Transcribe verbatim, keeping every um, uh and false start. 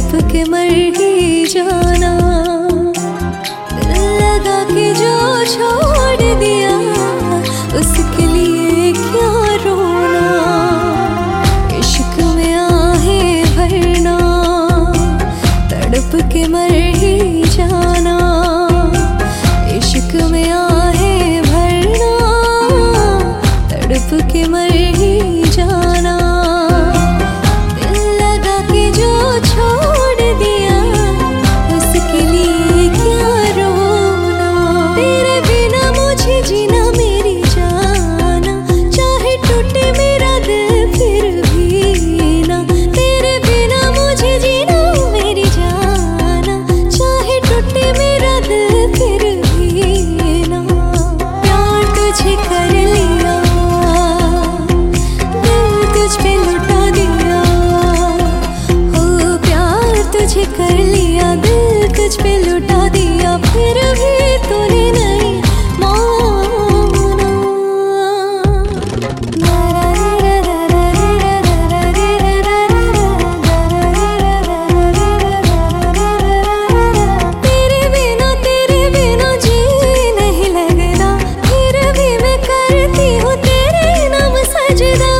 तड़प के मर ही जाना। दिल लगा के जो छोड़ दिया उसके लिए क्या रोना। इश्क में आहें भरना, तड़प के मर ही जाना। इश्क में आहें भरना, तड़प के मर ही जाना। दिल लगा के जो छोड़ दिया उसके लिए क्या रोना। तेरे बिना मुझे जीना मेरी जाना, चाहे टूटे मेरा दिल फिर भी ना। तेरे बिना मुझे जीना मेरी जाना, चाहे टूटे मेरा दिल फिर भी ना। प्यार तुझे कर लिया, दिल तुझ पे लुटा दिया। हो प्यार तुझे कर लिया, दिल तुझ पे लुटा दिया, फिर भी तूने नहीं माना। तेरे बिना तेरे बिना जी नहीं लगता, फिर भी मैं करती हूँ तेरे नाम सजदा।